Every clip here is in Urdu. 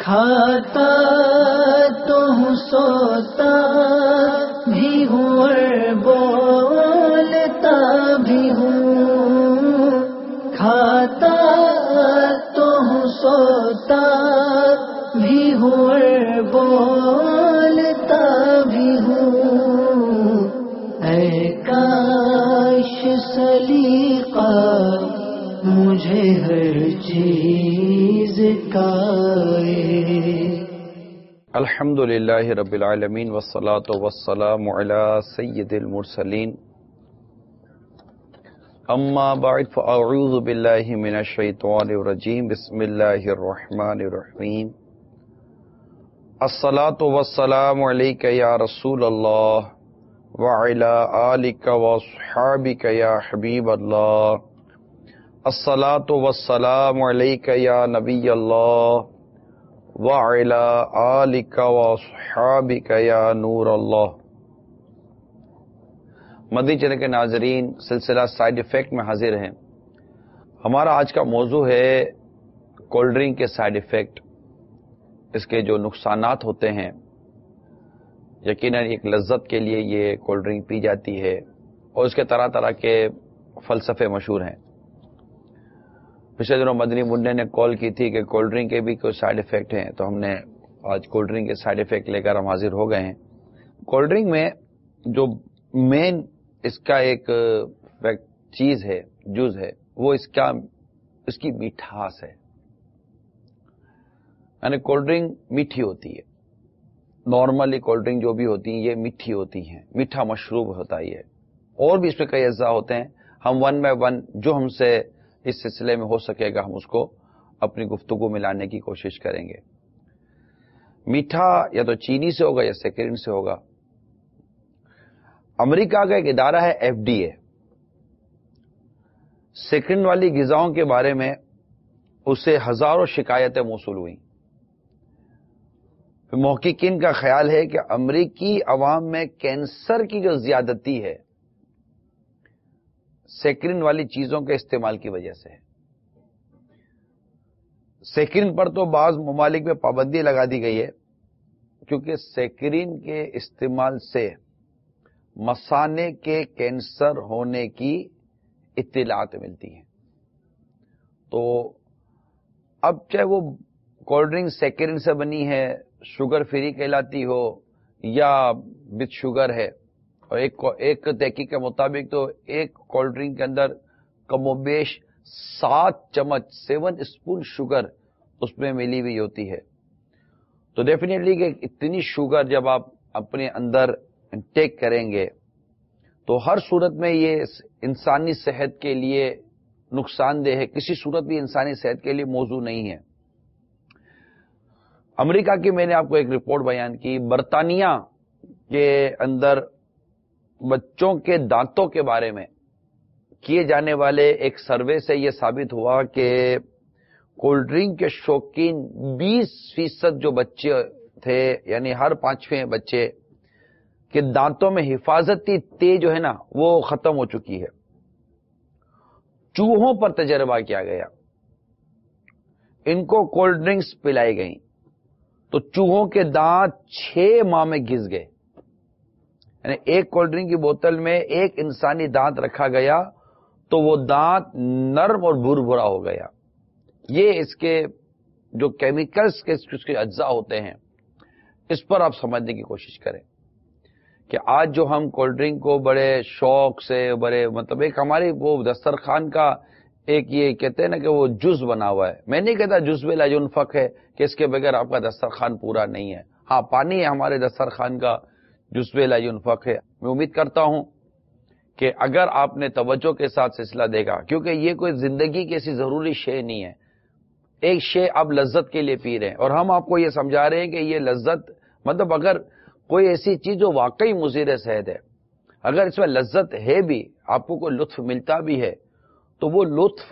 کھاتا تو ہوں سوتا بھی ہوں اور بولتا بھی ہوں، کھاتا تو ہوں سوتا بھی ہوں اور بولتا بھی ہوں، اے کاش سلیقہ مجھے ہر چیز کا الحمدللہ رب العالمین والصلاة والسلام علی سید المرسلین، اما بعد فاعوذ باللہ من الشیطان الرجیم، بسم اللہ الرحمن الرحیم، الصلاة والسلام علیک یا رسول اللہ وعلی آلک واصحابک یا حبیب اللہ، الصلاة والسلام علیک یا نبی اللہ وعلی آلک واصحابک یا نور اللہ۔ مدنی چینل کے ناظرین، سلسلہ سائیڈ ایفیکٹ میں حاضر ہیں۔ ہمارا آج کا موضوع ہے کولڈ ڈرنک کے سائیڈ ایفیکٹ، اس کے جو نقصانات ہوتے ہیں۔ یقیناً ایک لذت کے لیے یہ کولڈ ڈرنک پی جاتی ہے اور اس کے طرح طرح کے فلسفے مشہور ہیں۔ پچھلے دنوں مدنی منڈے نے کال کی تھی کہ کولڈ ڈرنک کے بھی کوئی سائیڈ ایفیکٹ ہیں، تو ہم نے آج کولڈ ڈرنک کے سائیڈ ایفیکٹ لے کر ہم حاضر ہو گئے ہیں۔ کولڈ ڈرنک میں جو مین اس کا ایک چیز ہے، جز ہے، وہ اس کی میٹھاس ہے۔ یعنی کولڈ ڈرنک میٹھی ہوتی ہے، نارملی کولڈ ڈرنک جو بھی ہوتی ہیں یہ میٹھی ہوتی ہیں، میٹھا مشروب ہوتا ہے یہ، اور بھی اس میں کئی اجزاء ہوتے ہیں۔ ہم ون بائی ون جو ہم سے اس سلسلے میں ہو سکے گا ہم اس کو اپنی گفتگو میں لانے کی کوشش کریں گے۔ میٹھا یا تو چینی سے ہوگا یا سیکرین سے ہوگا۔ امریکہ کا ایک ادارہ ہے FDA، سیکرین والی غذاؤں کے بارے میں اسے ہزاروں شکایتیں موصول ہوئیں۔ محققین کا خیال ہے کہ امریکی عوام میں کینسر کی جو زیادتی ہے سیکرین والی چیزوں کے استعمال کی وجہ سے ہے۔ سیکرین پر تو بعض ممالک میں پابندی لگا دی گئی ہے، کیونکہ سیکرین کے استعمال سے مثانے کے کینسر ہونے کی اطلاعات ملتی ہیں۔ تو اب چاہے وہ کولڈ ڈرنک سیکرین سے بنی ہے، شوگر فری کہلاتی ہو یا وتھ شوگر ہے، اور ایک تحقیق کے مطابق تو ایک کولڈ ڈرنک کے اندر کم و بیش 7 اسپون شوگر اس میں ملی ہوئی ہوتی ہے۔ تو ڈیفینیٹلی کہ اتنی شوگر جب آپ اپنے اندر انٹیک کریں گے تو ہر صورت میں یہ انسانی صحت کے لیے نقصان دہ ہے، کسی صورت بھی انسانی صحت کے لیے موزوں نہیں ہے۔ امریکہ کی میں نے آپ کو ایک رپورٹ بیان کی، برطانیہ کے اندر بچوں کے دانتوں کے بارے میں کیے جانے والے ایک سروے سے یہ ثابت ہوا کہ کولڈ ڈرنک کے شوقین 20% جو بچے تھے، یعنی ہر 5ویں بچے کے دانتوں میں حفاظتی تیز جو ہے نا وہ ختم ہو چکی ہے۔ چوہوں پر تجربہ کیا گیا، ان کو کولڈ ڈرنکس پلائی گئیں تو چوہوں کے دانت 6 ماہ میں گھس گئے۔ یعنی ایک کولڈ ڈرنک کی بوتل میں ایک انسانی دانت رکھا گیا تو وہ دانت نرم اور بھربھرا ہو گیا۔ یہ اس کے جو کیمیکلز کے اس کے اجزاء ہوتے ہیں، اس پر آپ سمجھنے کی کوشش کریں کہ آج جو ہم کولڈ ڈرنک کو بڑے شوق سے، بڑے مطلب ایک ہماری وہ دسترخوان کا ایک یہ کہتے ہیں نا کہ وہ جز بنا ہوا ہے۔ میں نہیں کہتا جزو لا ينفق ہے کہ اس کے بغیر آپ کا دسترخوان پورا نہیں ہے۔ ہاں، پانی ہے ہمارے دسترخوان کا جزو لا ينفق ہے۔ میں امید کرتا ہوں کہ اگر آپ نے توجہ کے ساتھ سلسلہ دیکھا، کیونکہ یہ کوئی زندگی کی ایسی ضروری شے نہیں ہے، ایک شے آپ لذت کے لیے پی رہے ہیں، اور ہم آپ کو یہ سمجھا رہے ہیں کہ یہ لذت مطلب اگر کوئی ایسی چیز جو واقعی مضر صحت ہے، اگر اس میں لذت ہے بھی، آپ کو کوئی لطف ملتا بھی ہے، تو وہ لطف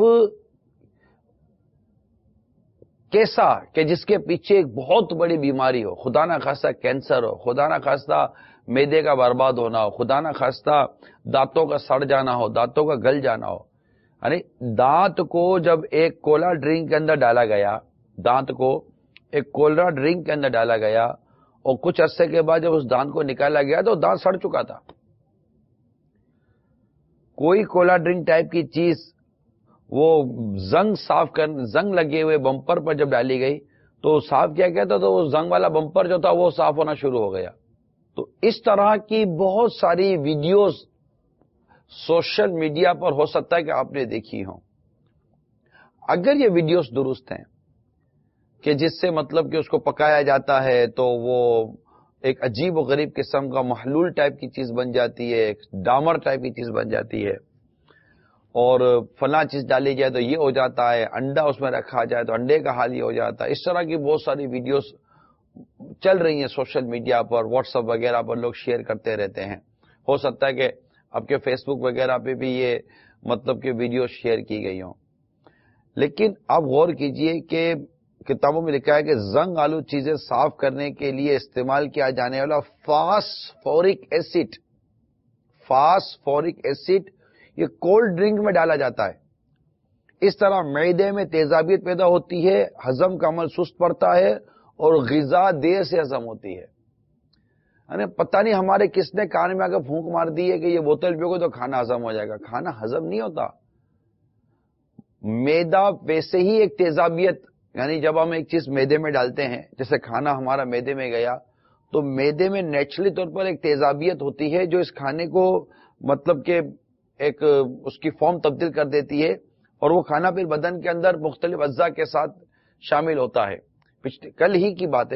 کیسا کہ جس کے پیچھے ایک بہت بڑی بیماری ہو، خدا نہ خواستہ کینسر ہو، خدا نہ خواستہ معدے کا برباد ہونا ہو، خدا نہ خواستہ دانتوں کا سڑ جانا ہو، دانتوں کا گل جانا ہو۔ یعنی دانت کو جب ایک کولا ڈرنک کے اندر ڈالا گیا، دانت کو ایک کولرا ڈرنک کے اندر ڈالا گیا اور کچھ عرصے کے بعد جب اس دانت کو نکالا گیا تو دانت سڑ چکا تھا. کوئی کولا ڈرنک ٹائپ کی چیز وہ زنگ لگے ہوئے بمپر پر جب ڈالی گئی تو صاف کیا گیا تھا، تو وہ زنگ والا بمپر جو تھا وہ صاف ہونا شروع ہو گیا. تو اس طرح کی بہت ساری ویڈیوز سوشل میڈیا پر ہو سکتا ہے کہ آپ نے دیکھی ہوں. اگر یہ ویڈیوز درست ہیں کہ جس سے مطلب کہ اس کو پکایا جاتا ہے تو وہ ایک عجیب و غریب قسم کا محلول ٹائپ کی چیز بن جاتی ہے، ایک ڈامر ٹائپ کی چیز بن جاتی ہے، اور فلاں چیز ڈالی جائے تو یہ ہو جاتا ہے، انڈا اس میں رکھا جائے تو انڈے کا حال یہ ہو جاتا ہے. اس طرح کی بہت ساری ویڈیوز چل رہی ہیں سوشل میڈیا پر، واٹس ایپ وغیرہ پر لوگ شیئر کرتے رہتے ہیں. ہو سکتا ہے کہ آپ کے فیس بک وغیرہ پہ بھی یہ مطلب کہ ویڈیو شیئر کی گئی ہوں. لیکن آپ غور کیجئے کہ کتابوں میں لکھا ہے کہ زنگ آلو چیزیں صاف کرنے کے لیے استعمال کیا جانے والا فاسفورک ایسڈ یہ کولڈ ڈرنک میں ڈالا جاتا ہے. اس طرح معدے میں تیزابیت پیدا ہوتی ہے، ہضم کا عمل سست پڑتا ہے اور غذا دیر سے ہضم ہوتی ہے. پتہ نہیں ہمارے کس نے کان میں آ کے پھونک مار دی ہے کہ یہ بوتل پیو گے تو کھانا ہضم ہو جائے گا. کھانا ہضم نہیں ہوتا. میدا ویسے ہی ایک تیزابیت، یعنی جب ہم ایک چیز میدے میں ڈالتے ہیں، جیسے کھانا ہمارا میدے میں گیا تو میدے میں نیچرلی طور پر ایک تیزابیت ہوتی ہے جو اس کھانے کو مطلب کہ ایک اس کی فارم تبدیل کر دیتی ہے اور وہ کھانا پھر بدن کے اندر مختلف اجزاء کے ساتھ شامل ہوتا ہے. کل ہی کی بات ہے،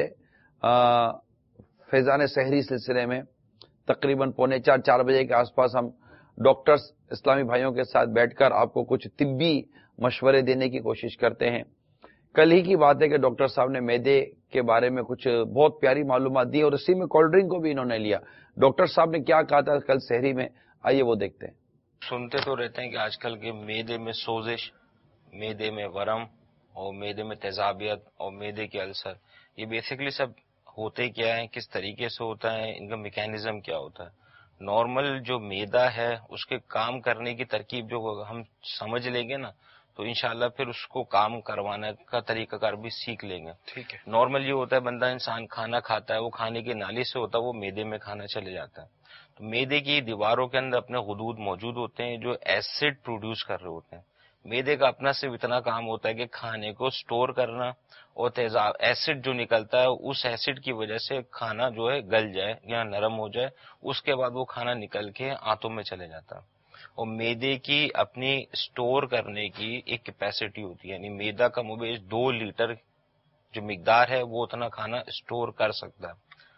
فیضان سحری سلسلے میں تقریباً 3:45 بجے کے آس پاس ہم ڈاکٹرز اسلامی بھائیوں کے ساتھ بیٹھ کر آپ کو کچھ طبی مشورے دینے کی کوشش کرتے ہیں. کل ہی کی بات ہے کہ ڈاکٹر صاحب نے میدے کے بارے میں کچھ بہت پیاری معلومات دی اور اسی میں کولڈ ڈرنک کو بھی انہوں نے لیا. ڈاکٹر صاحب نے کیا کہا تھا کل سحری میں، آئیے وہ دیکھتے ہیں. سنتے تو رہتے ہیں کہ آج کل کے میدے میں سوزش، میدے میں ورم اور میدے میں تیزابیت اور میدے کے السر، یہ بیسیکلی سب ہوتے کیا ہیں، کس طریقے سے ہوتا ہے، ان کا میکینزم کیا ہوتا ہے. نارمل جو میدا ہے اس کے کام کرنے کی ترکیب جو ہم سمجھ لیں گے نا تو انشاءاللہ پھر اس کو کام کروانے کا طریقہ کار بھی سیکھ لیں گے. ٹھیک ہے. نارمل یہ ہوتا ہے بندہ انسان کھانا کھاتا ہے، وہ کھانے کی نالی سے ہوتا ہے، وہ میدے میں کھانا چلے جاتا ہے. تو میدے کی دیواروں کے اندر اپنے غدود موجود ہوتے ہیں جو ایسڈ پروڈیوس کر رہے ہوتے ہیں. میدے کا اپنا صرف اتنا کام ہوتا ہے کہ کھانے کو سٹور کرنا اور تیزاب ایسڈ جو نکلتا ہے اس ایسڈ کی وجہ سے کھانا جو ہے گل جائے یا نرم ہو جائے، اس کے بعد وہ کھانا نکل کے آنتوں میں چلے جاتا ہے. اور میدے کی اپنی سٹور کرنے کی ایک کیپیسٹی ہوتی ہے، یعنی میدا کا مبیش 2 لیٹر جو مقدار ہے وہ اتنا کھانا سٹور کر سکتا ہے.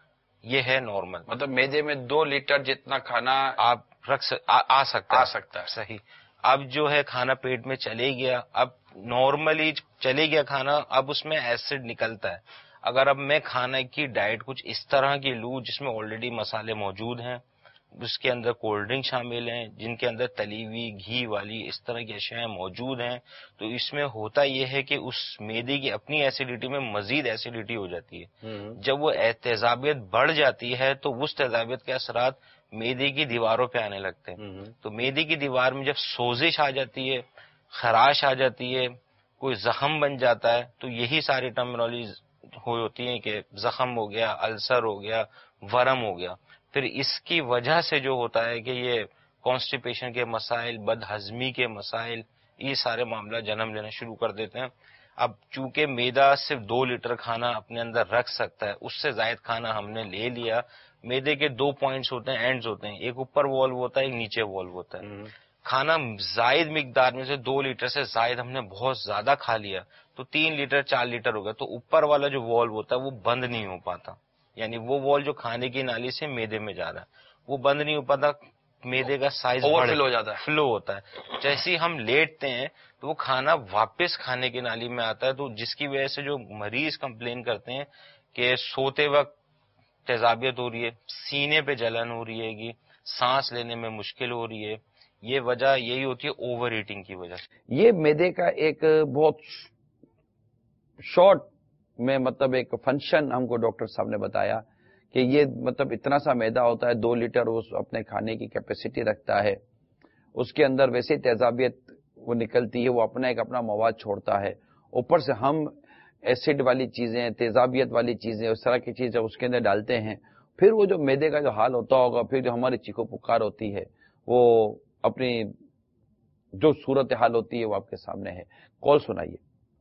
یہ ہے نارمل، مطلب میدے میں 2 لیٹر جتنا کھانا آپ رکھ آ سکتا ہے. صحیح. اب جو ہے کھانا پیٹ میں چلے گیا، اب نارملی چلے گیا کھانا، اب اس میں ایسڈ نکلتا ہے. اگر اب میں کھانا کی ڈائٹ کچھ اس طرح کی لوں جس میں آلریڈی مسالے موجود ہیں، اس کے اندر کولڈ ڈرنک شامل ہیں، جن کے اندر تلی ہوئی گھی والی اس طرح کی اشیاء موجود ہیں، تو اس میں ہوتا یہ ہے کہ اس میدے کی اپنی ایسیڈیٹی میں مزید ایسیڈیٹی ہو جاتی ہے. جب وہ تیزابیت بڑھ جاتی ہے تو اس تیزابیت کے اثرات میدے کی دیواروں پہ آنے لگتے ہیں. تو میدے کی دیوار میں جب سوزش آ جاتی ہے، خراش آ جاتی ہے، کوئی زخم بن جاتا ہے، تو یہی ساری ٹرمینالوجیز ہوتی ہیں کہ زخم ہو گیا، السر ہو گیا، ورم ہو گیا. پھر اس کی وجہ سے جو ہوتا ہے کہ یہ کانسٹیپیشن کے مسائل، بد ہضمی کے مسائل، یہ سارے معاملات جنم لینا شروع کر دیتے ہیں. اب چونکہ میدا صرف 2 لیٹر کھانا اپنے اندر رکھ سکتا ہے، اس سے زائد کھانا ہم نے لے لیا. میدے کے 2 پوائنٹس ہوتے ہیں، اینڈز ہوتے ہیں، ایک اوپر والو ہوتا ہے، ایک نیچے والو ہوتا ہے. کھانا زائد مقدار میں سے 2 لیٹر سے زائد ہم نے بہت زیادہ کھا لیا تو 3 لیٹر 4 لیٹر ہو گیا، تو اوپر والا جو والو ہوتا ہے وہ بند نہیں ہو پاتا. یعنی وہ وال جو کھانے کی نالی سے میدے میں جا رہا ہے وہ بند نہیں ہو پاتا، میدے کا سائز اوورفلو ہو جاتا ہے، فلو ہوتا ہے. جیسے ہی ہم لیٹتے ہیں تو وہ کھانا واپس کھانے کی نالی میں آتا ہے، تو جس کی وجہ سے جو مریض کمپلین کرتے ہیں کہ سوتے وقت تیزابیت ہو رہی ہے، سینے پہ جلن ہو رہی ہے گی، سانس لینے میں مشکل ہو رہی ہے، یہ وجہ یہی ہوتی ہے اوور ایٹنگ کی وجہ سے. یہ میدے کا ایک بہت شارٹ میں مطلب ایک فنکشن ہم کو ڈاکٹر صاحب نے بتایا کہ یہ مطلب اتنا سا میدا ہوتا ہے، 2 لیٹر وہ اپنے کھانے کی کیپیسٹی رکھتا ہے. اس کے اندر ویسے تیزابیت وہ نکلتی ہے، وہ اپنا ایک اپنا مواد چھوڑتا ہے. اوپر سے ہم ایسڈ والی چیزیں، تیزابیت والی چیزیں، اس طرح کی چیز جب اس کے اندر ڈالتے ہیں، پھر وہ جو میدے کا جو حال ہوتا ہوگا، پھر جو ہماری چیخو پکار ہوتی ہے، وہ اپنی جو صورت حال ہوتی ہے وہ آپ کے سامنے ہے. کال سنائیے.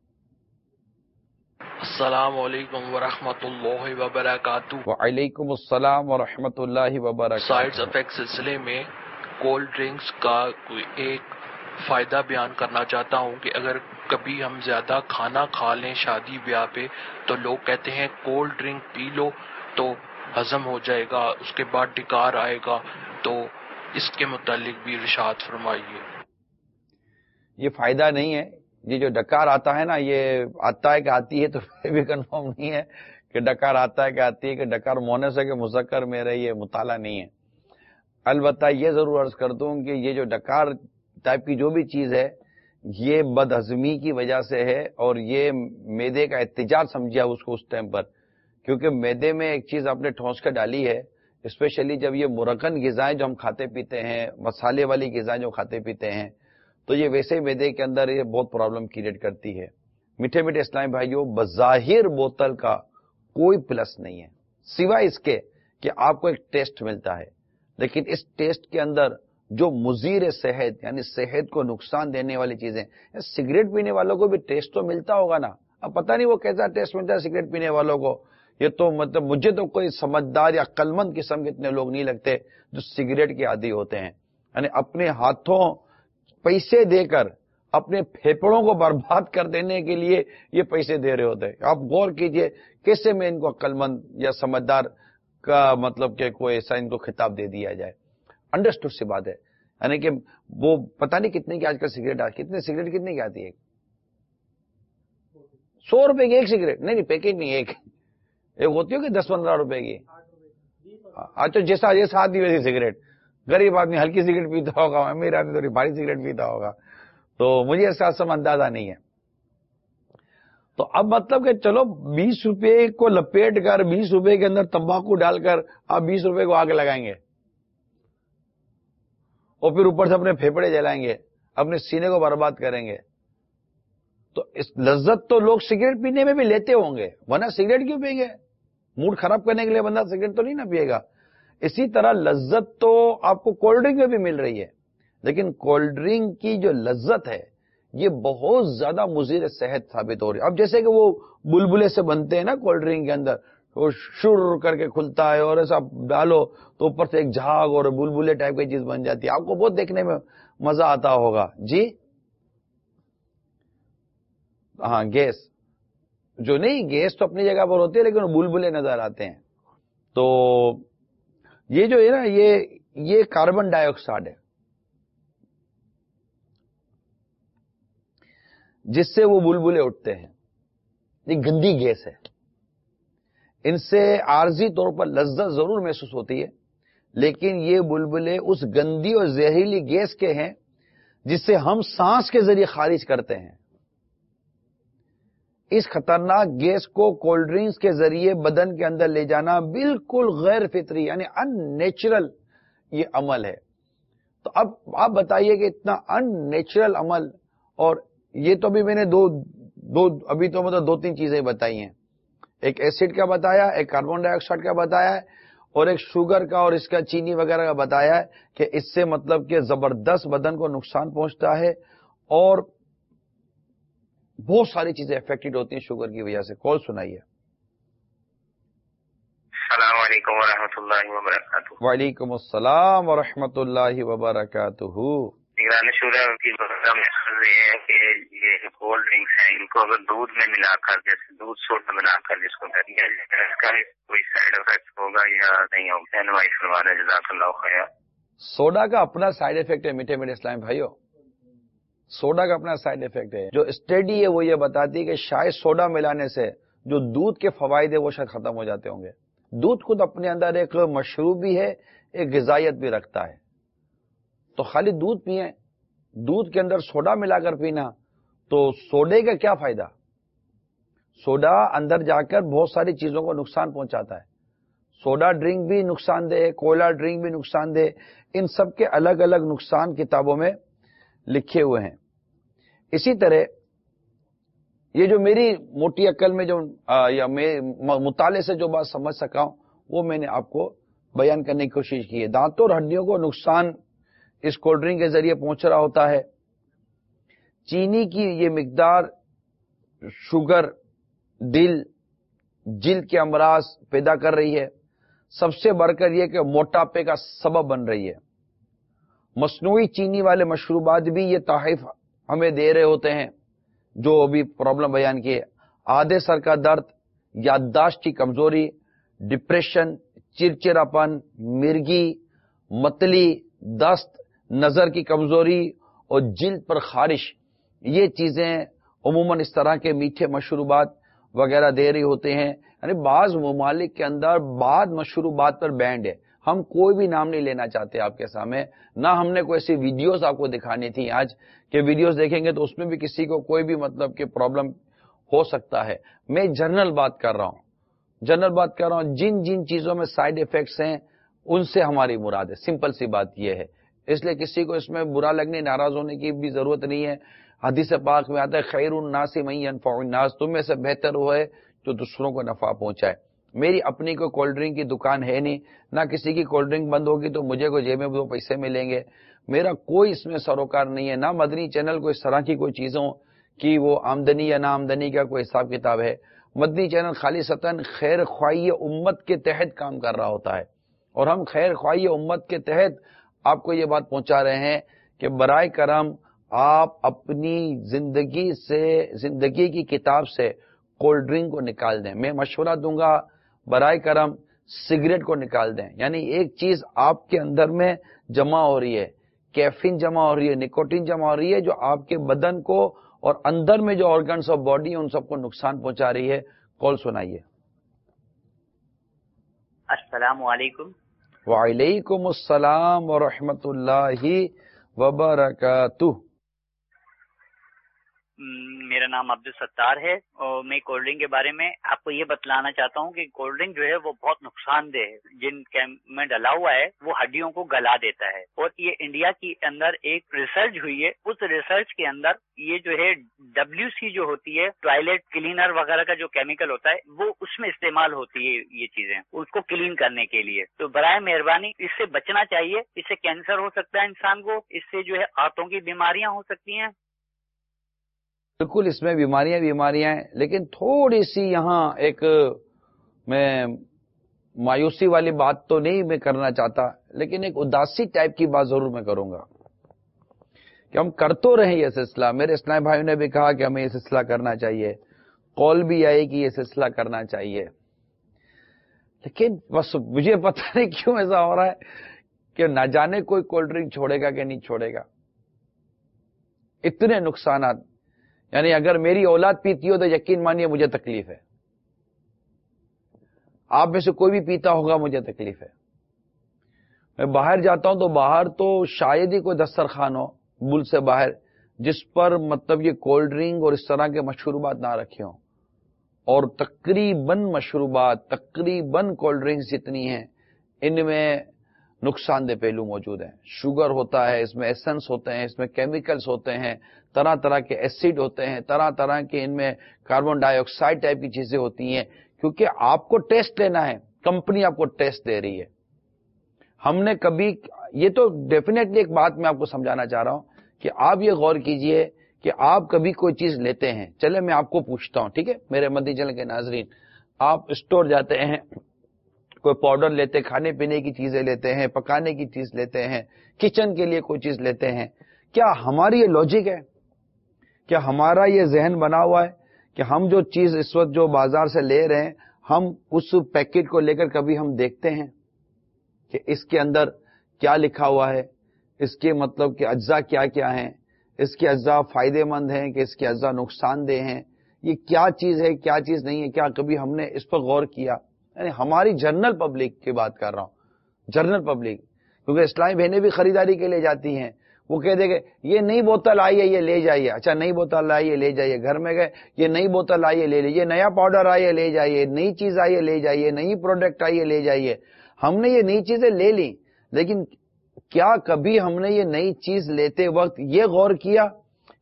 السلام علیکم ورحمۃ اللہ وبرکاتہ. وعلیکم السلام ورحمۃ اللہ وبرکاتہ. سائیڈ افیکٹ سلسلے میں کولڈ ڈرنکس کا کوئی ایک فائدہ بیان کرنا چاہتا ہوں کہ اگر کبھی ہم زیادہ کھانا کھا لیں شادی بیاہ پہ تو لوگ کہتے ہیں کولڈ ڈرنک پی لو تو ہضم ہو جائے گا، اس کے بعد ڈکار آئے گا، تو اس کے متعلق بھی ارشاد فرمائیے. یہ فائدہ نہیں ہے. یہ جو ڈکار آتا ہے نا، یہ آتا ہے کہ آتی ہے تو بھی کنفرم نہیں ہے کہ ڈکار آتا ہے کہ آتی ہے، کہ ڈکار مونس ہے کہ مذکر میرا یہ مطالعہ نہیں ہے. البتہ یہ ضرور عرض کر دوں کہ یہ جو ڈکار ٹائپ کی جو بھی چیز ہے یہ بد ہضمی کی وجہ سے ہے، اور یہ میدے کا احتجاج سمجھا اس کو اس ٹائم پر، کیونکہ میدے میں ایک چیز آپ نے ٹھونس کے ڈالی ہے، اسپیشلی جب یہ مرکن غذائیں جو ہم کھاتے پیتے ہیں، مسالے والی غذائیں جو کھاتے پیتے ہیں، تو یہ ویسے ہی میدے کے اندر یہ بہت پرابلم کریٹ کرتی ہے. میٹھے میٹھے اسلامی بھائیوں، بظاہر بوتل کا کوئی پلس نہیں ہے سوائے اس کے کہ آپ کو ایک ٹیسٹ ملتا ہے، لیکن اس ٹیسٹ کے اندر جو مضر صحت یعنی صحت کو نقصان دینے والی چیزیں، سگریٹ پینے والوں کو بھی ٹیسٹ تو ملتا ہوگا نا. اب پتہ نہیں وہ کیسا ٹیسٹ ملتا ہے سگریٹ پینے والوں کو. یہ تو مطلب مجھے تو کوئی سمجھدار یا عقلمند قسم کے اتنے لوگ نہیں لگتے جو سگریٹ کے عادی ہوتے ہیں، یعنی اپنے ہاتھوں پیسے دے کر اپنے پھیپڑوں کو برباد کر دینے کے لیے یہ پیسے دے رہے ہوتے ہیں. آپ غور کیجئے کیسے میں ان کو عقلمند یا سمجھدار کا مطلب کہ کوئی ایسا ان کو خطاب دے دیا جائے. انڈرسٹوڈ سی بات ہے، یعنی کہ وہ پتہ نہیں کتنے کی آج کل سگریٹ سگریٹ کتنے کی آتی ہے؟ 100 روپے کی ایک سگریٹ؟ نہیں پیکج نہیں، ایک ہوتی ہوگی 10-15 روپے کی. اچھا جیسا آتی ویسی سگریٹ. غریب آدمی ہلکی سگریٹ پیتا ہوگا، امیر آدمی تھوڑی بھاری سگریٹ پیتا ہوگا، تو مجھے اس کا سم اندازہ نہیں ہے. تو اب مطلب کہ چلو 20 روپے کو لپیٹ کر 20 روپے کے اندر تمباکو ڈال کر آپ 20 روپے کو آگ لگائیں گے اور پھر اوپر سے اپنے پھیپڑے جلائیں گے، اپنے سینے کو برباد کریں گے. تو اس لذت تو لوگ سگریٹ پینے میں بھی لیتے ہوں گے، ورنہ سگریٹ کیوں پئیں گے؟ موڈ خراب کرنے کے لیے بندہ سگریٹ تو نہیں نہ پیے گا. اسی طرح لذت تو آپ کو کولڈ ڈرنک میں بھی مل رہی ہے، لیکن کولڈ ڈرنک کی جو لذت ہے یہ بہت زیادہ مضر صحت ثابت ہو رہی ہے. اب جیسے کہ وہ بلبلے سے بنتے ہیں نا کولڈ ڈرنک کے اندر، وہ شر کر کے کھلتا ہے اور ایسا ڈالو تو اوپر سے ایک جھاگ اور بلبلے ٹائپ کی چیز بن جاتی ہے. آپ کو بہت دیکھنے میں مزہ آتا ہوگا. جی ہاں، گیس جو نہیں، گیس تو اپنی جگہ پر ہوتی ہے لیکن بلبلے نظر آتے ہیں. تو یہ جو ہے نا یہ کاربن ڈائی آکسائڈ ہے جس سے وہ بلبلے اٹھتے ہیں. یہ گندی گیس ہے. ان سے عارضی طور پر لذت ضرور محسوس ہوتی ہے، لیکن یہ بلبلے اس گندی اور زہریلی گیس کے ہیں جس سے ہم سانس کے ذریعے خارج کرتے ہیں. اس خطرناک گیس کو کولڈ ڈرنکس کے ذریعے بدن کے اندر لے جانا بالکل غیر فطری یعنی ان نیچرل یہ عمل ہے. تو اب آپ بتائیے کہ اتنا ان نیچرل عمل، اور یہ تو ابھی میں نے ابھی تو مطلب 2-3 چیزیں بتائی ہیں. ایک ایسڈ کا بتایا، ایک کاربن ڈائی آکسائڈ کا بتایا ہے، اور ایک شوگر کا اور اس کا چینی وغیرہ کا بتایا ہے کہ اس سے مطلب کہ زبردست بدن کو نقصان پہنچتا ہے اور بہت ساری چیزیں افیکٹڈ ہوتی ہیں شوگر کی وجہ سے. کال سنائیے. السلام علیکم ورحمۃ اللہ وبرکاتہ. وعلیکم السلام ورحمۃ اللہ وبرکاتہ. نگران شورا کی یہ ہے کہ یہ کولڈ ڈرنکس ہیں، ان کو اگر دودھ میں ملا کر جیسے دودھ سوڈا بنا کر جس کو کہتے ہیں، اس کا کوئی سائڈ افیکٹ ہوگا یا نہیں ہوگا؟ رہنمائی فرما رہے، جزاک اللہ خیر. سوڈا کا اپنا سائڈ افیکٹ ہے میٹھے میٹھے اسلام بھائیوں. سوڈا کا اپنا سائڈ افیکٹ ہے. جو اسٹڈی ہے وہ یہ بتاتی ہے کہ شاید سوڈا ملانے سے جو دودھ کے فوائد ہیں وہ شاید ختم ہو جاتے ہوں گے. دودھ خود اپنے اندر ایک مشروب بھی ہے، ایک غذائیت بھی رکھتا ہے. تو خالی دودھ پئیں، دودھ کے اندر سوڈا ملا کر پینا، تو سوڈے کا کیا فائدہ؟ سوڈا اندر جا کر بہت ساری چیزوں کو نقصان پہنچاتا ہے. سوڈا ڈرنک بھی نقصان دہ ہے، کولا ڈرنک بھی نقصان دہ. ان سب کے الگ الگ نقصان کتابوں میں لکھے ہوئے ہیں. اسی طرح یہ جو میری موٹی عقل میں جو یا میں مطالعے سے جو بات سمجھ سکا ہوں وہ میں نے آپ کو بیان کرنے کی کوشش کی ہے. دانتوں اور ہڈیوں کو نقصان اس کولڈ ڈرنک کے ذریعے پہنچ رہا ہوتا ہے. چینی کی یہ مقدار شوگر، دل، جلد کے امراض پیدا کر رہی ہے. سب سے بڑھ کر یہ کہ موٹاپے کا سبب بن رہی ہے. مصنوعی چینی والے مشروبات بھی یہ تحائف ہمیں دے رہے ہوتے ہیں جو ابھی پرابلم بیان کی ہے. آدھے سر کا درد، یادداشت کی کمزوری، ڈپریشن، چرچراپن، مرگی، متلی، دست، نظر کی کمزوری اور جلد پر خارش، یہ چیزیں عموماً اس طرح کے میٹھے مشروبات وغیرہ دے رہی ہوتے ہیں. یعنی بعض ممالک کے اندر بعض مشروبات پر بینڈ ہے. ہم کوئی بھی نام نہیں لینا چاہتے آپ کے سامنے، نہ ہم نے کوئی ایسی ویڈیوز آپ کو دکھانی تھی آج کہ ویڈیوز دیکھیں گے تو اس میں بھی کسی کو کوئی بھی مطلب کہ پرابلم ہو سکتا ہے. میں جنرل بات کر رہا ہوں، جن جن چیزوں میں سائیڈ ایفیکٹس ہیں ان سے ہماری مراد ہے. سمپل سی بات یہ ہے، اس لیے کسی کو اس میں برا لگنے، ناراض ہونے کی بھی ضرورت نہیں ہے. حدیث پاک میں آتا ہے خیر الناس من ينفع الناس، تم میں سے بہتر وہ ہے جو دوسروں کو نفع پہنچائے. میری اپنی کوئی کولڈ ڈرنک کی دکان ہے نہیں، نہ کسی کی کولڈ ڈرنک بند ہوگی تو مجھے کوئی جیب میں دو پیسے ملیں گے. میرا کوئی اس میں سروکار نہیں ہے، نہ مدنی چینل کو اس طرح کی کوئی چیزوں کی وہ آمدنی یا نہ آمدنی کا کوئی حساب کتاب ہے. مدنی چینل خالصتاً خیر خواہی امت کے تحت کام کر رہا ہوتا ہے، اور ہم خیر خواہی امت کے تحت آپ کو یہ بات پہنچا رہے ہیں کہ برائے کرم آپ اپنی زندگی کی کتاب سے کولڈ ڈرنک کو نکال دیں. میں مشورہ دوں گا برائے کرم سگریٹ کو نکال دیں. یعنی ایک چیز آپ کے اندر میں جمع ہو رہی ہے، کیفین جمع ہو رہی ہے، نکوٹین جمع ہو رہی ہے، جو آپ کے بدن کو اور اندر میں جو آرگنس آف باڈی ان سب کو نقصان پہنچا رہی ہے. کال سنائیے. السلام علیکم. وعلیکم السلام ورحمۃ اللہ وبرکاتہ. میرا نام عبدالستار ہے اور میں کولڈ ڈرنک کے بارے میں آپ کو یہ بتلانا چاہتا ہوں کہ کولڈ ڈرنک جو ہے وہ بہت نقصان دہ ہے. جن میں ڈلا ہوا ہے وہ ہڈیوں کو گلا دیتا ہے، اور یہ انڈیا کے اندر ایک ریسرچ ہوئی ہے. اس ریسرچ کے اندر یہ جو ہے WC جو ہوتی ہے ٹوائلٹ کلینر وغیرہ کا جو کیمیکل ہوتا ہے وہ اس میں استعمال ہوتی ہے یہ چیزیں اس کو کلین کرنے کے لیے. تو برائے مہربانی اس سے بچنا چاہیے. اس سے کینسر ہو سکتا ہے انسان کو، اس سے جو ہے آنتوں کی بیماریاں ہو سکتی ہیں. بالکل اس میں بیماریاں ہیں، لیکن تھوڑی سی یہاں ایک میں مایوسی والی بات تو نہیں میں کرنا چاہتا، لیکن ایک اداسی ٹائپ کی بات ضرور میں کروں گا کہ ہم کر تو رہے یہ سلسلہ. میرے اسلامی بھائیوں نے بھی کہا کہ ہمیں یہ سلسلہ کرنا چاہیے، کال بھی آئی کہ یہ سلسلہ کرنا چاہیے، لیکن بس مجھے پتہ نہیں کیوں ایسا ہو رہا ہے کہ نہ جانے کوئی کولڈ ڈرنک چھوڑے گا کہ نہیں چھوڑے گا. اتنے نقصانات، یعنی اگر میری اولاد پیتی ہو تو یقین مانیے مجھے تکلیف ہے، آپ میں سے کوئی بھی پیتا ہوگا مجھے تکلیف ہے. میں باہر جاتا ہوں تو باہر تو شاید ہی کوئی دسترخوان ہو ملک سے باہر جس پر مطلب یہ کولڈ ڈرنک اور اس طرح کے مشروبات نہ رکھے ہوں. اور تقریباً مشروبات، تقریباً کولڈ ڈرنکس جتنی ہیں ان میں نقصان دہ پہلو موجود ہیں. شوگر ہوتا ہے، اس میں ایسنس ہوتے ہیں، اس میں کیمیکلز ہوتے ہیں، طرح طرح کے ایسڈ ہوتے ہیں، طرح طرح کے ان میں کاربن ڈائی آکسائڈ ٹائپ کی چیزیں ہوتی ہیں. کیونکہ آپ کو ٹیسٹ لینا ہے، کمپنی آپ کو ٹیسٹ دے رہی ہے. ہم نے کبھی یہ تو ڈیفینیٹلی ایک بات میں آپ کو سمجھانا چاہ رہا ہوں کہ آپ یہ غور کیجئے کہ آپ کبھی کوئی چیز لیتے ہیں. چلے میں آپ کو پوچھتا ہوں، ٹھیک ہے میرے مدنی چینل کے ناظرین، آپ اسٹور جاتے ہیں، کوئی پاؤڈر لیتے، کھانے پینے کی چیزیں لیتے ہیں، پکانے کی چیز لیتے ہیں، کچن کے لیے کوئی چیز لیتے ہیں. کیا ہماری یہ لاجک ہے؟ کیا ہمارا یہ ذہن بنا ہوا ہے کہ ہم جو چیز اس وقت جو بازار سے لے رہے ہیں ہم اس پیکٹ کو لے کر کبھی ہم دیکھتے ہیں کہ اس کے اندر کیا لکھا ہوا ہے، اس کے مطلب کہ اجزاء کیا کیا ہیں، اس کے اجزاء فائدے مند ہیں کہ اس کے اجزاء نقصان دہ ہیں، یہ کیا چیز ہے کیا چیز نہیں ہے، کیا کبھی ہم نے اس پر غور کیا؟ یعنی ہماری جنرل پبلک کی بات کر رہا ہوں، جنرل پبلک، کیونکہ اسلامی بہنیں بھی خریداری کے لیے جاتی ہیں، وہ کہہ دے گے یہ نئی بوتل آئی ہے یہ لے جائیے. اچھا نئی بوتل آئی ہے لے جائیے. گھر میں گئے یہ نئی بوتل آئی ہے لے لیجیے، نیا پاؤڈر آئی ہے لے جائیے، نئی چیز آئی ہے لے جائیے، نئی پروڈکٹ آئی ہے لے جائیے. ہم نے یہ نئی چیزیں لے لی، لیکن کیا کبھی ہم نے یہ نئی چیز لیتے وقت یہ غور کیا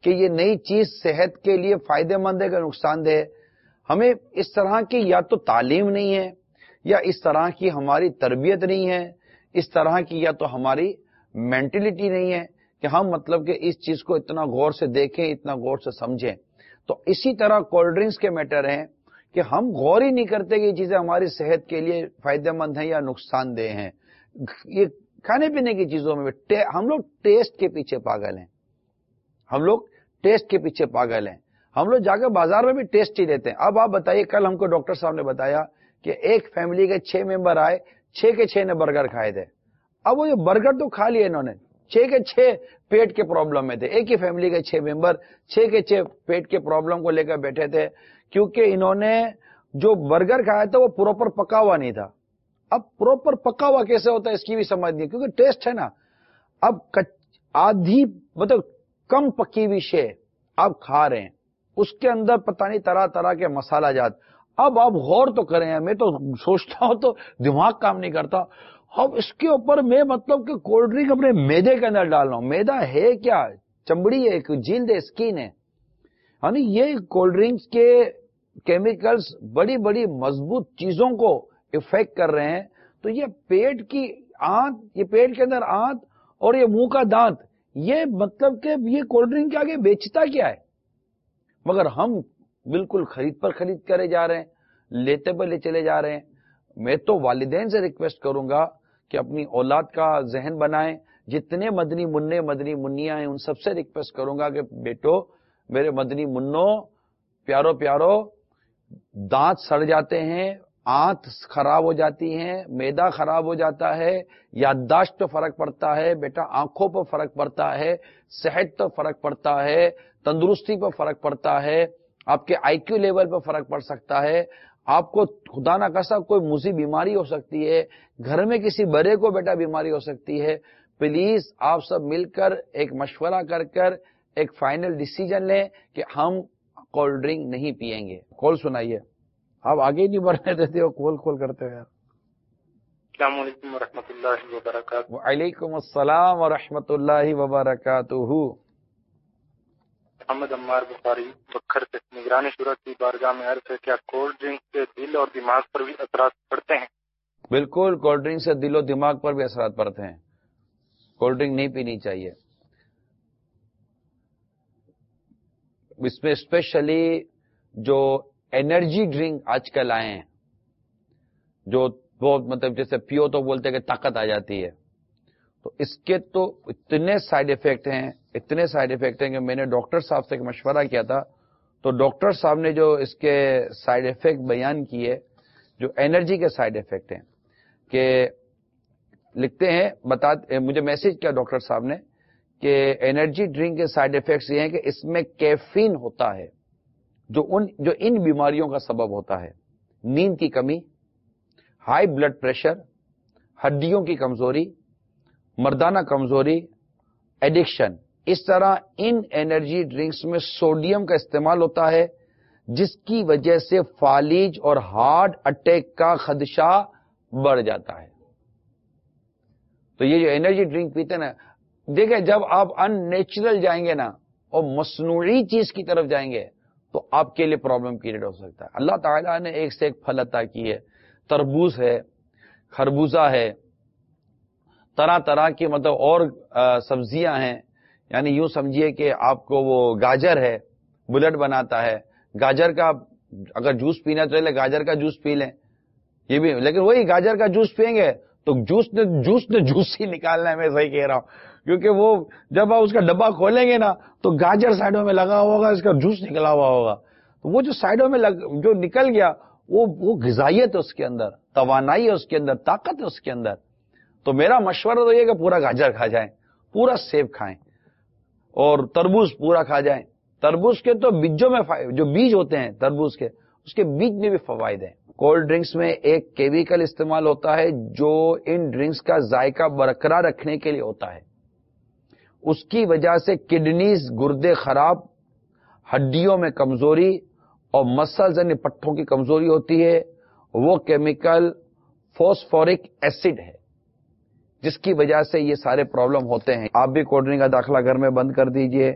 کہ یہ نئی چیز صحت کے لیے فائدہ مند ہے کہ نقصان دہ ہے. ہمیں اس طرح کی یا تو تعلیم نہیں ہے، یا اس طرح کی ہماری تربیت نہیں ہے، اس طرح کی یا تو ہماری مینٹلٹی نہیں ہے کہ ہم مطلب کہ اس چیز کو اتنا غور سے دیکھیں، اتنا غور سے سمجھیں. تو اسی طرح کولڈ ڈرنکس کے میٹر ہیں کہ ہم غور ہی نہیں کرتے کہ یہ چیزیں ہماری صحت کے لیے فائدہ مند ہیں یا نقصان دہ ہیں. یہ کھانے پینے کی چیزوں میں ہم لوگ ٹیسٹ کے پیچھے پاگل ہیں. ہم لوگ ٹیسٹ کے پیچھے پاگل ہیں. ہم لوگ جا کے بازار میں بھی ٹیسٹ ہی لیتے ہیں. اب آپ بتائیے، کل ہم کو ڈاکٹر صاحب نے بتایا کہ ایک فیملی کے 6 ممبر آئے، 6 کے 6 نے برگر کھائے تھے. اب وہ جو برگر تو کھا لیے انہوں نے، 6 کے 6 پیٹ کے پرابلم میں تھے. ایک ہی فیملی کے 6 ممبر 6 کے 6 پیٹ کے پرابلم کو لے کر بیٹھے تھے، کیونکہ انہوں نے جو برگر کھایا تھا وہ پراپر پکا ہوا نہیں تھا. اب پراپر پکا ہوا کیسے ہوتا ہے اس کی بھی سمجھ نہیں، کیونکہ ٹیسٹ ہے نا. اب آدھی مطلب کم پکی ہوئی شے آپ کھا رہے ہیں، اس کے اندر پتہ نہیں طرح طرح کے مسالہ جات. اب آپ غور تو کریں، میں تو سوچتا ہوں تو دماغ کام نہیں کرتا. اب اس کے اوپر میں مطلب کہ کولڈ ڈرنک اپنے میدے کے اندر ڈال رہا ہوں. میدا ہے کیا؟ چمڑی ہے، ایک جلد ہے، اسکن ہے. یعنی یہ کولڈ ڈرنکس کے کیمیکلز بڑی بڑی مضبوط چیزوں کو افیکٹ کر رہے ہیں. تو یہ پیٹ کی آنت، یہ پیٹ کے اندر آنت اور یہ منہ کا دانت، یہ مطلب کہ یہ کولڈ ڈرنک کے آگے بیچتا کیا ہے؟ مگر ہم بالکل خرید پر خرید کرے جا رہے ہیں، لیتے پر لے چلے جا رہے ہیں. میں تو والدین سے ریکویسٹ کروں گا کہ اپنی اولاد کا ذہن بنائیں. جتنے مدنی منع مدنی منیاں ہیں ان سب سے ریکویسٹ کروں گا کہ بیٹو، میرے مدنی منوں، پیارو پیارو، دانت سڑ جاتے ہیں، آنت خراب ہو جاتی ہیں، میدا خراب ہو جاتا ہے، یادداشت پہ فرق پڑتا ہے بیٹا، آنکھوں پہ فرق پڑتا ہے، صحت پہ فرق پڑتا ہے، تندرستی پہ فرق پڑتا ہے، آپ کے آئی کیو لیول پہ فرق پڑ سکتا ہے، آپ کو خدا نہ خواستہ کوئی موذی بیماری ہو سکتی ہے، گھر میں کسی بڑے کو بیٹا بیماری ہو سکتی ہے. پلیز آپ سب مل کر ایک مشورہ کر ایک فائنل ڈیسیجن لیں کہ ہم کولڈ ڈرنک نہیں پیئیں گے. کال سنائیے. آپ آگے ہی نہیں بڑھنے دیتے ہو، کال کرتے ہو یار. السلام علیکم ورحمۃ اللہ وبرکاتہ. وعلیکم السلام ورحمۃ اللہ وبرکاتہ. محمد عمار بخاری بکھر سے. نگران شورا کی بارگاہ میں عرض ہے، کیا کولڈ ڈرنک سے دل اور دماغ پر بھی اثرات پڑتے ہیں؟ بالکل، کولڈ ڈرنک سے دل و دماغ پر بھی اثرات پڑتے ہیں. کولڈ ڈرنک نہیں پینی چاہیے. اس میں اسپیشلی جو انرجی ڈرنک آج کل آئے ہیں، جو بہت مطلب جیسے پیو تو بولتے کہ طاقت آ جاتی ہے، تو اس کے تو اتنے سائیڈ ایفیکٹ ہیں کہ میں نے ڈاکٹر صاحب سے ایک مشورہ کیا تھا، تو ڈاکٹر صاحب نے جو اس کے سائیڈ ایفیکٹ بیان کیے، جو انرجی کے سائیڈ ایفیکٹ ہیں، کہ لکھتے ہیں مجھے میسج کیا ڈاکٹر صاحب نے کہ انرجی ڈرنک کے سائیڈ ایفیکٹس یہ ہیں کہ اس میں کیفین ہوتا ہے جو ان بیماریوں کا سبب ہوتا ہے: نیند کی کمی، ہائی بلڈ پریشر، ہڈیوں کی کمزوری، مردانہ کمزوری، ایڈکشن. اس طرح ان انرجی ڈرنکس میں سوڈیم کا استعمال ہوتا ہے، جس کی وجہ سے فالج اور ہارٹ اٹیک کا خدشہ بڑھ جاتا ہے. تو یہ جو انرجی ڈرنک پیتے ہیں نا، دیکھیں جب آپ ان نیچرل جائیں گے نا اور مصنوعی چیز کی طرف جائیں گے تو آپ کے لیے پرابلم کریٹ ہو سکتا ہے. اللہ تعالیٰ نے ایک سے ایک پھل عطا کی ہے، تربوز ہے، خربوزہ ہے، طرح طرح کی مطلب اور سبزیاں ہیں. یعنی یوں سمجھیے کہ آپ کو وہ گاجر ہے، بلڈ بناتا ہے. گاجر کا اگر جوس پینا تو گاجر کا جوس پی لیں، یہ بھی. لیکن وہی گاجر کا جوس پئیں گے تو جوس ہی نکالنا ہے. میں صحیح کہہ رہا ہوں، کیونکہ وہ جب آپ اس کا ڈبہ کھولیں گے نا تو گاجر سائڈوں میں لگا ہوا ہوگا، اس کا جوس نکلا ہوا ہوگا. تو وہ جو سائڈوں میں جو نکل گیا وہ غذائیت ہے اس کے اندر، توانائی ہے اس کے اندر، طاقت ہے اس کے اندر. تو میرا مشورہ تو یہ کہ پورا گاجر کھا جائیں، پورا سیب کھائیں اور تربوز پورا کھا جائیں. تربوز کے تو بیجوں میں جو بیج ہوتے ہیں تربوز کے، اس کے بیج میں بھی فوائد ہیں. کولڈ ڈرنکس میں ایک کیمیکل استعمال ہوتا ہے جو ان ڈرنکس کا ذائقہ برقرار رکھنے کے لیے ہوتا ہے. اس کی وجہ سے کڈنیز، گردے خراب، ہڈیوں میں کمزوری اور مسلز یعنی پٹھوں کی کمزوری ہوتی ہے. وہ کیمیکل فاسفورک ایسڈ ہے جس کی وجہ سے یہ سارے پرابلم ہوتے ہیں. آپ بھی کولڈ ڈرنک کا داخلہ گھر میں بند کر دیجئے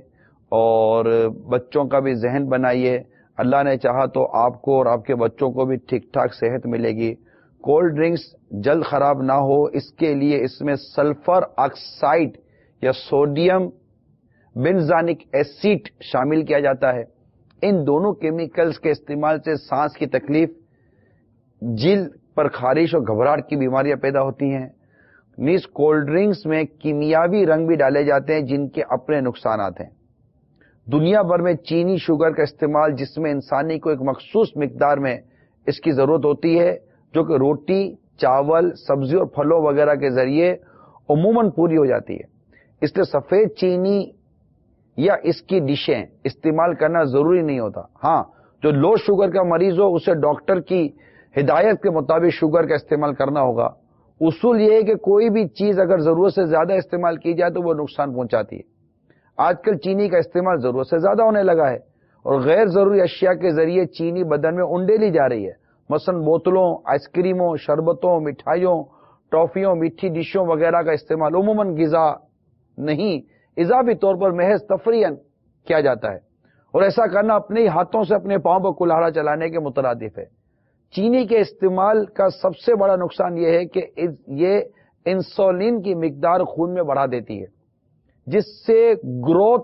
اور بچوں کا بھی ذہن بنائیے. اللہ نے چاہا تو آپ کو اور آپ کے بچوں کو بھی ٹھیک ٹھاک صحت ملے گی. کولڈ ڈرنکس جلد خراب نہ ہو اس کے لیے اس میں سلفر آکسائڈ یا سوڈیم بنزانک ایسڈ شامل کیا جاتا ہے. ان دونوں کیمیکلز کے استعمال سے سانس کی تکلیف، جلد پر خارش اور گھبراہٹ کی بیماریاں پیدا ہوتی ہیں. نیز کولڈ ڈرنکس میں کیمیاوی رنگ بھی ڈالے جاتے ہیں جن کے اپنے نقصانات ہیں. دنیا بھر میں چینی شوگر کا استعمال، جس میں انسانی کو ایک مخصوص مقدار میں اس کی ضرورت ہوتی ہے، جو کہ روٹی، چاول، سبزی اور پھلوں وغیرہ کے ذریعے عموماً پوری ہو جاتی ہے. اس لیے سفید چینی یا اس کی ڈشیں استعمال کرنا ضروری نہیں ہوتا. ہاں، جو لو شوگر کا مریض ہو اسے ڈاکٹر کی ہدایت کے مطابق شوگر کا استعمال کرنا ہوگا. اصول یہ ہے کہ کوئی بھی چیز اگر ضرورت سے زیادہ استعمال کی جائے تو وہ نقصان پہنچاتی ہے. آج کل چینی کا استعمال ضرورت سے زیادہ ہونے لگا ہے اور غیر ضروری اشیاء کے ذریعے چینی بدن میں انڈیلی جا رہی ہے. مثلا بوتلوں، آئس کریموں، شربتوں، مٹھائیوں، ٹافیوں، میٹھی ڈشوں وغیرہ کا استعمال عموماً غذا نہیں، اضافی طور پر محض تفریحاً کیا جاتا ہے، اور ایسا کرنا اپنے ہی ہاتھوں سے اپنے پاؤں پر کلہاڑا چلانے کے مترادف ہے. چینی کے استعمال کا سب سے بڑا نقصان یہ ہے کہ یہ انسولین کی مقدار خون میں بڑھا دیتی ہے، جس سے گروتھ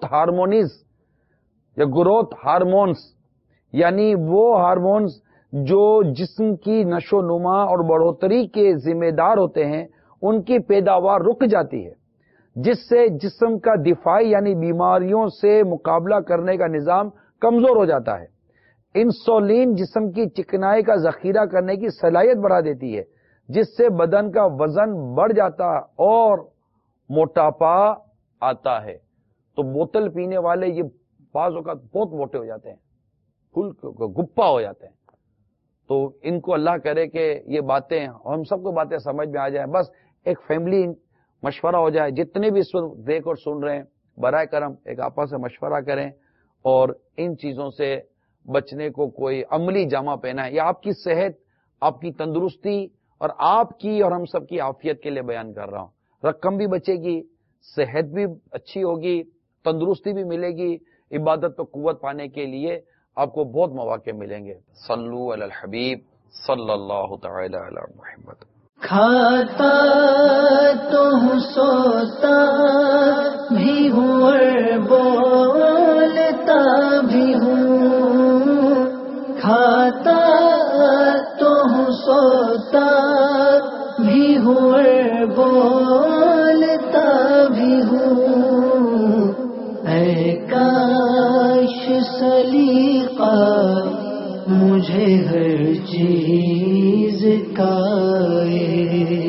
ہارمونز یعنی وہ ہارمونز جو جسم کی نشو و نما اور بڑھوتری کے ذمہ دار ہوتے ہیں ان کی پیداوار رک جاتی ہے، جس سے جسم کا دفاعی یعنی بیماریوں سے مقابلہ کرنے کا نظام کمزور ہو جاتا ہے. انسولین جسم کی چکنائی کا ذخیرہ کرنے کی صلاحیت بڑھا دیتی ہے، جس سے بدن کا وزن بڑھ جاتا اور موٹاپا آتا ہے. تو بوتل پینے والے یہ بعض اوقات بہت موٹے ہو جاتے ہیں، پھول گپا ہو جاتے ہیں. تو ان کو اللہ کرے کہ یہ باتیں ہم سب کو باتیں سمجھ میں آ جائیں. بس ایک فیملی مشورہ ہو جائے. جتنے بھی اس وقت دیکھ اور سن رہے ہیں برائے کرم ایک آپس سے مشورہ کریں اور ان چیزوں سے بچنے کو کوئی عملی جامہ پہنا ہے. یہ آپ کی صحت، آپ کی تندرستی اور آپ کی اور ہم سب کی عافیت کے لیے بیان کر رہا ہوں. رقم بھی بچے گی، صحت بھی اچھی ہوگی، تندرستی بھی ملے گی. عبادت پہ قوت پانے کے لیے آپ کو بہت مواقع ملیں گے. صلو علی الحبیب صلی اللہ تعالی علی محمد. کھاتا تو ہوں، سوتا بھی ہوں اور بولتا بھی ہوں. کھاتا تو ہوں، سوتا بھی ہوں اور بولتا بھی ہوں. اے کاش سلیقہ مجھے ہر چیز کا